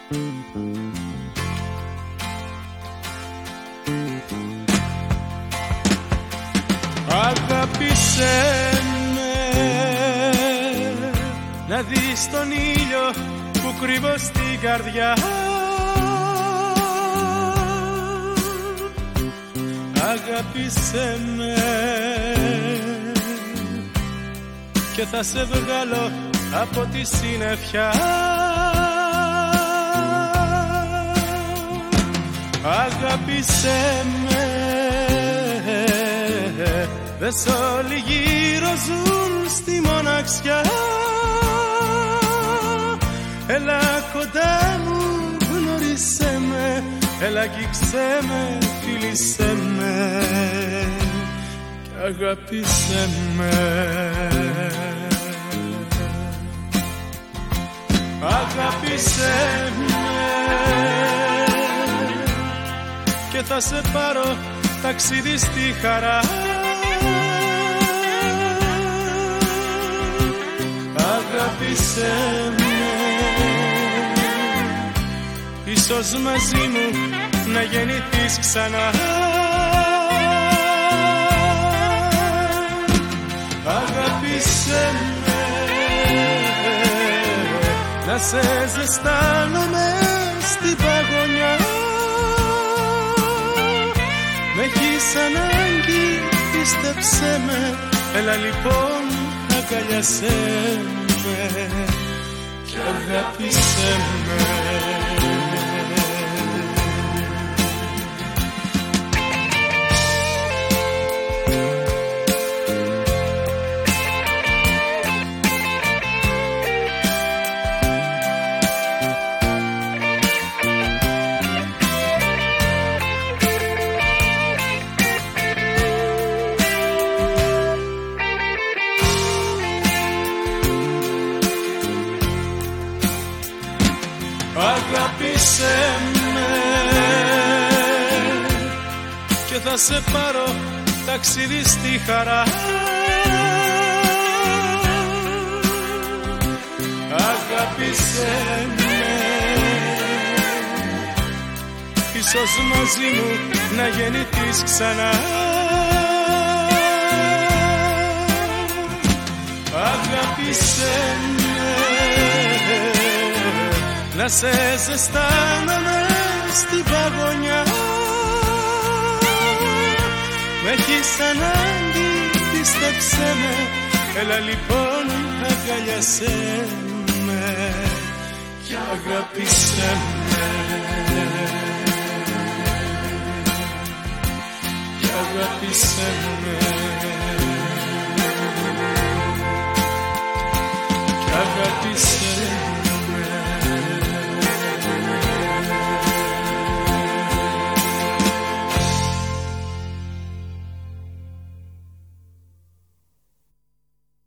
Αγάπησέ με, να δεις τον ήλιο που κρύβω στην καρδιά. Αγάπησέ με και θα σε βγάλω από τη συννεφιά. Αγάπησέ με, δες όλοι γύρω ζουν στη μοναξιά. Έλα κοντά μου, γνώρισέ με, έλα αγγίξέ με, φίλησέ με και αγάπησέ με. Αγάπησέ με και θα σε πάρω ταξίδι στη χαρά. Αγάπησέ με, ίσως μαζί μου να γεννηθείς ξανά. Αγάπησέ με, να σε ζεστάνομαι στην παγωνιά. Μ' έχεις ανάγκη, πίστεψέ με, έλα λοιπόν αγκαλιάσέ με και αγάπησέ με. Αγάπησέ με και θα σε πάρω ταξίδι στη χαρά. Αγάπησέ με, ίσως μαζί μου να γεννηθείς ξανά. Αγάπησέ με, να σε ζεστάνομαι στην παγωνιά. Μ' έχεις ανάγκη, πίστεψέ με, έλα λοιπόν αγκαλιάσέ με και αγάπησέ με και αγάπησέ με.